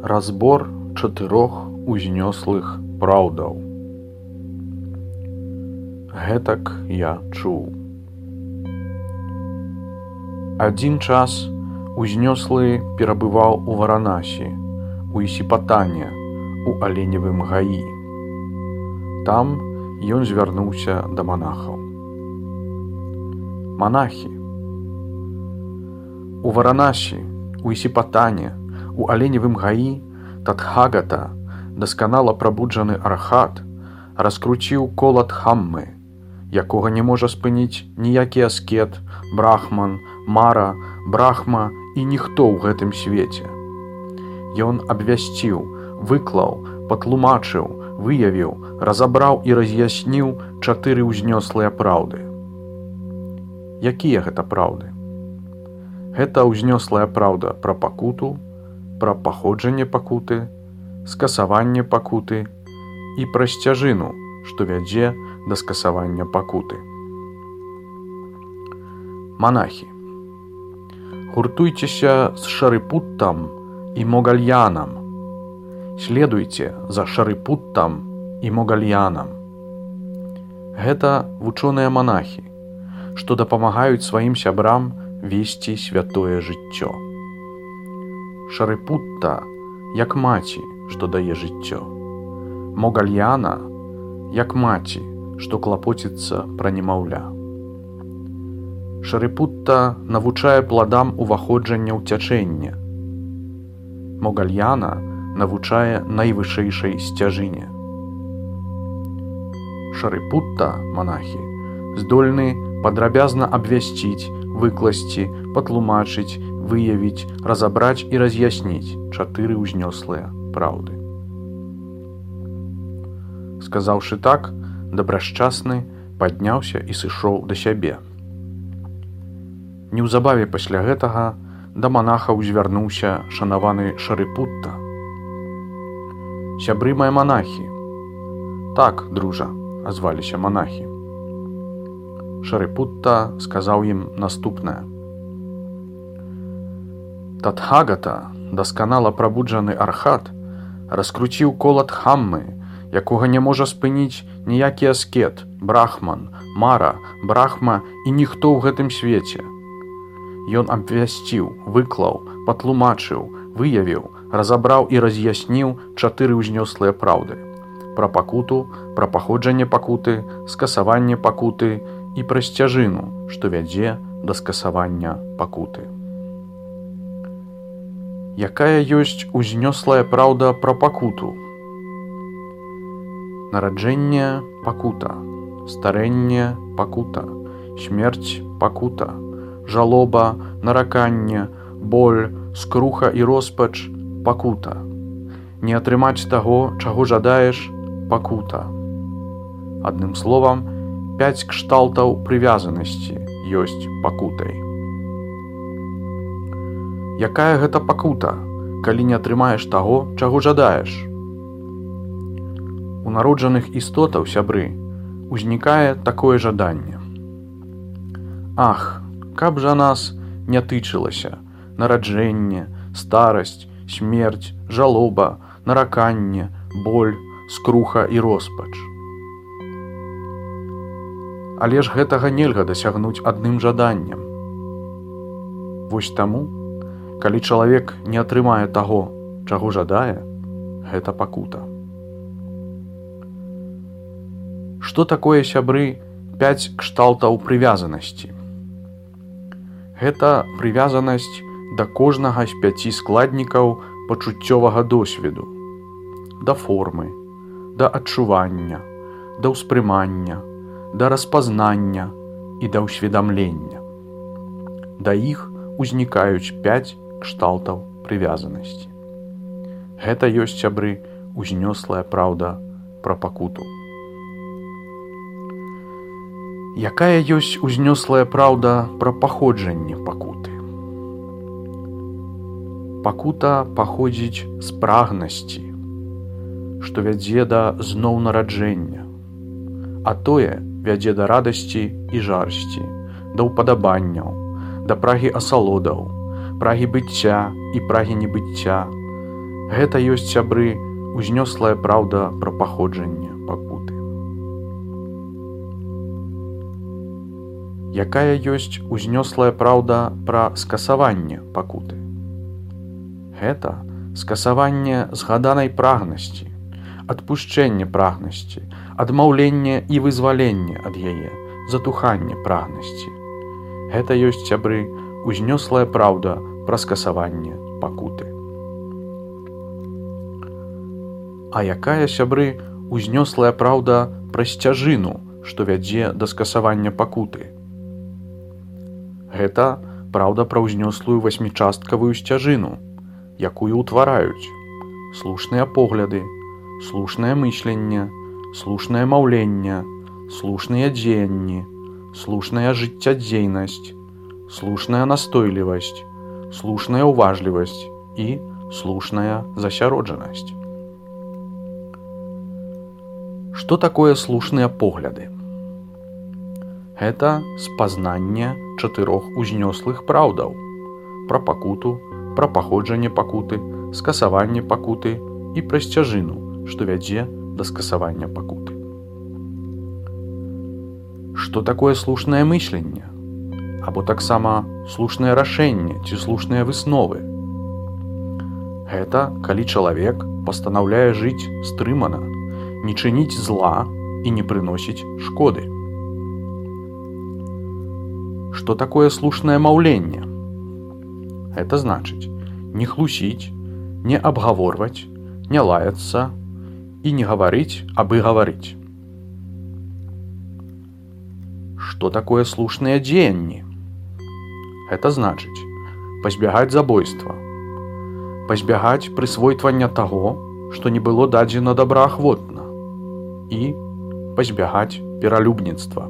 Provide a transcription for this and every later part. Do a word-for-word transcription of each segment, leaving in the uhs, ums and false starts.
Разбор чатырох узнёслых праўдаў. Гэтак я чуў. Адзін час узнёслы перабываў у Варанасі, у Ісіпатане, у аленевым гаі. Там ён звярнуўся да манахаў. Манахі, у Варанасі, у Ісіпатане, у аленевым гаі Татхагата, дасканала прабуджаны архат, раскруціў кола Дхаммы, якога не можа спыніць ніякі аскет, брахман, мара, брахма і ніхто ў гэтым свеце. Ён абвясціў, выклаў, патлумачыў, выявіў, разабраў і раз'ясніў чатыры ўзнёслыя праўды. Якія гэта праўды? Гэта ўзнёслая праўда пра пакуту, пра паходжанне пакуты, скасаванне пакуты і пра сцяжыну, што вядзе да скасавання пакуты. Манахі, гуртуйцеся з Шарипуттам і Могальянам. Следуйце за Шарипуттам і Могальянам. Гэта вучоныя монахі, што дапамагаюць сваім сябрам весці святое жыццё. Шарипутта як маці, што дае жыццё. Могальяна як маці, што клапоціцца пра немаўля. Шарипутта навучае пладам уваходжання ў цячэнне. Могальяна навучае найвышэйшай сцяжыне. Шарипутта, монахі, здольны падрабязна абвясціць, выкласці, патлумачыць, выявіць, разабраць і раз'ясніць чатыры ўзнёслыя праўды. Сказаўшы так, дабрашчасны падняўся і сышоў да сябе. Неўзабаве пасля гэтага да манахаў звярнуўся шанаваны Шарипутта. Сябры мае монахі. Так, дружа, азваліся монахі. Шарипутта сказаў ім наступнае. Татхагата, дасканала прабуджаны архат, раскруціў кола Дхаммы, якога не можа спыніць ніякі аскет, брахман, мара, брахма і ніхто ў гэтым свеце. Ён абвясціў, выклаў, патлумачыў, выявіў, разабраў і раз'ясніў чатыры ўзнёслыя праўды. Пра пакуту, пра паходжанне пакуты, скасаванне пакуты і пра сцяжыну, што вядзе да скасавання пакуты. Якая ёсць узнёслая праўда пра пакуту? Нараджэнне – пакута, старэнне – пакута, смерць – пакута, жалоба, нараканне, боль, скруха і роспач – пакута. Не атрымаць таго, чаго жадаеш – пакута. Адным словам, пяць кшталтаў прывязанасці ёсць пакутай. Якая гэта пакута, калі не атрымаеш таго, чаго жадаеш? У народжаных істотаў, сябры, узнікае такое жаданне. Ах, каб жа нас не тычылася нараджэнне, старасць, смерць, жалоба, нараканне, боль, скруха і роспач. Але ж гэтага нельга дасягнуць адным жаданнем. Вось таму, калі чалавек не атрымае таго, чаго жадае, гэта пакута. Што такое, сябры, пяць кшталтаў прывязанасці? Гэта прывязанасць да кожнага з пяці складнікаў пачуццёвага досведу, да формы, да адчування, да ўспрымання, да распазнання і да ўсведамлення. Да іх узнікаюць пяць кшталтаў прывязанасці. Гэта ёсць, сябры, узнёслая праўда пра пакуту. Якая ёсць узнёслая праўда пра паходжанне пакуты? Пакута паходзіць з прагнасці, што вядзе да зноў нараджэння, а тое вядзе да радасці і жарсці, да ўпадабанняў, да прагі асалодаў, прагі быцця і прагі небыцця. Гэта ёсць, сябры, узнёслая праўда пра паходжанне пакуты. Якая ёсць узнёслая праўда пра скасаванне пакуты? Гэта скасаванне згаданай прагнасці, адпушчэнне прагнасці, адмаўленне і вызваленне ад яе, затуханне прагнасці. Гэта ёсць, сябры, узнёслая праўда пра скасаванне пакуты. А якая, сябры, узнёслая праўда пра сцяжыну, што вядзе да скасавання пакуты? Гэта праўда пра ўзнёслую васьмічасткавую сцяжыну, якую ўтвараюць слушныя погляды, слушнае мысленне, слушнае маўленне, слушныя дзеянні, слушная жыццядзейнасць, слушная настойлівасць, слушная ўважлівасць і слушная засяроджанасць. Што такое слушныя погляды? Гэта спазнанне чатырох узнёслых праўдаў пра пакуту, пра паходжанне пакуты, скасаванне пакуты і пра сцяжыну, што вядзе да скасавання пакуты. Што такое слушнае мысленне? Або таксама слушнае рашэнне ці слушныя высновы? Гэта калі чалавек пастанаўляе жыць стрымана, не чыніць зла і не прыносіць шкоды. Што такое слушнае маўленне? Гэта значыць не хлусіць, не абгаворваць, не лаяцца і не гаварыць, абы гаварыць. Што такое слушныя дзеянні? Гэта значыць пазбягаць забойства, пазбягаць прысвойвання таго, што не было дадзена добраахвотна, і пазбягаць пералюбніцтва.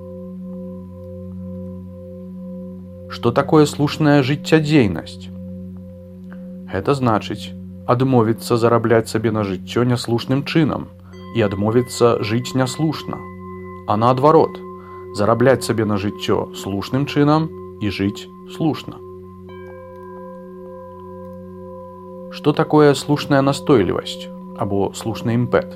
Што такое слушная жыццядзейнасць? Гэта значыць адмовіцца зарабляць сабе на жыццё няслушным чынам і адмовіцца жыць няслушна, а наадварот, зарабляць сабе на жыццё слушным чынам і жыць слушна. Што такое слушная настойлівасць або слушны імпэт?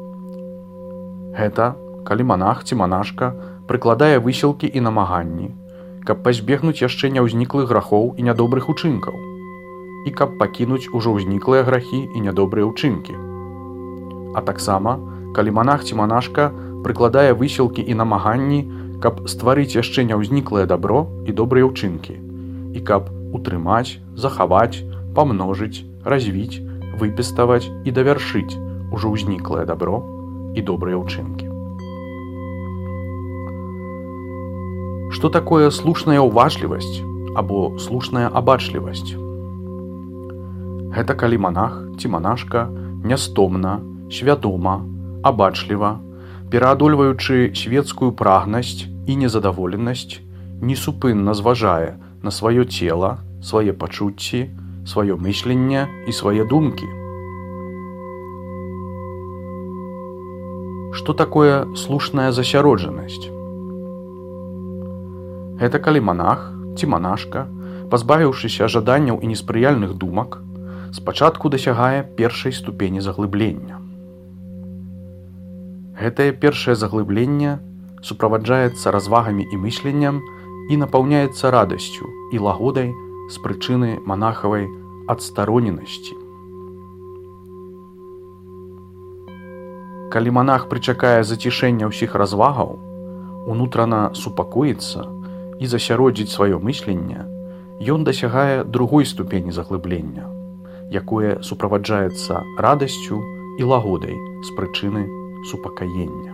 Гэта калі манах ці манашка прыкладае высілкі і намаганні, каб пазбегнуць яшчэ няўзніклых грахоў і нядобрых учынкаў, і каб пакінуць ужо ўзніклыя грахі і нядобрыя ўчынкі. А таксама, калі манах ці манашка прыкладае высілкі і намаганні, каб стварыць яшчэ няўзніклае дабро і добрыя ўчынкі, і каб утрымаць, захаваць, памножыць, развіць, выпеставаць і давяршыць ужо ўзніклае дабро і добрыя ўчынкі. Што такое слушная ўважлівасць або слушная абачлівасць? Гэта калі манах ці манашка нястомна, свядома, абачліва, пераадольваючы свецкую прагнасць і незадаволенасць, несупынна зважае на сваё цела, свае пачуцці, сваё мысленне і свае думкі. Што такое слушная засяроджанасць? Гэта калі манах ці манашка, пазбавіўшыся жаданняў і неспрыяльных думак, спачатку дасягае першай ступені заглыблення. Гэтае першае заглыбленне суправаджаецца развагамі і мысленнем і напаўняецца радасцю і лагодай з прычыны манахавай адстароненасці. Калі манах прычакае зацішэння ўсіх развагаў, унутрана супакоіцца і засяродзіць сваё мысленне, ён дасягае другой ступені заглыблення, якое суправаджаецца радасцю і лагодай з прычыны супакаення.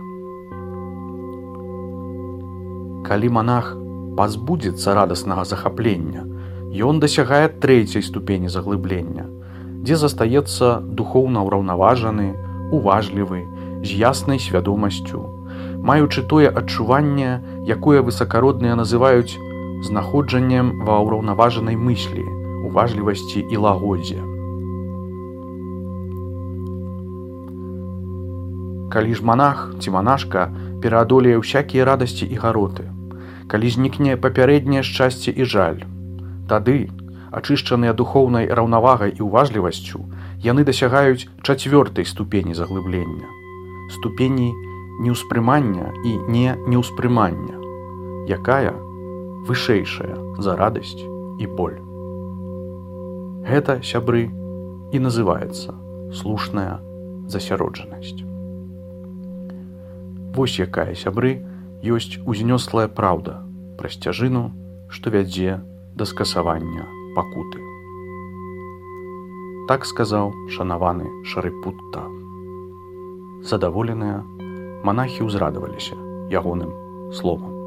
Калі манах пазбудзецца радаснага захаплення, ён дасягае трэцяй ступені заглыблення, дзе застаецца духоўна ўраўнаважаны, уважлівы, з яснай свядомасцю, маючы тое адчуванне, якое высакародныя называюць знаходжаннем ва ўраўнаважанай мыслі, уважлівасці і лагодзе. Калі ж манах ці манашка пераадолее ўсякія радасці і гароты, калі знікне папярэдняе шчасце і жаль, тады, ачышчаныя духоўнай раўнавагай і ўважлівасцю, яны дасягаюць чацвёртай ступені заглыблення, ступені неўспрымання і не неўспрымання, якая вышэйшая за радасць і боль. Гэта, сябры, і называецца слушная засяроджанасць. Вось якая, сябры, ёсць узнёслая праўда пра сцяжыну, што вядзе да скасавання пакуты. Так сказаў шанаваны Шарипутта. Задаволеныя, манахі ўзрадаваліся ягоным словам.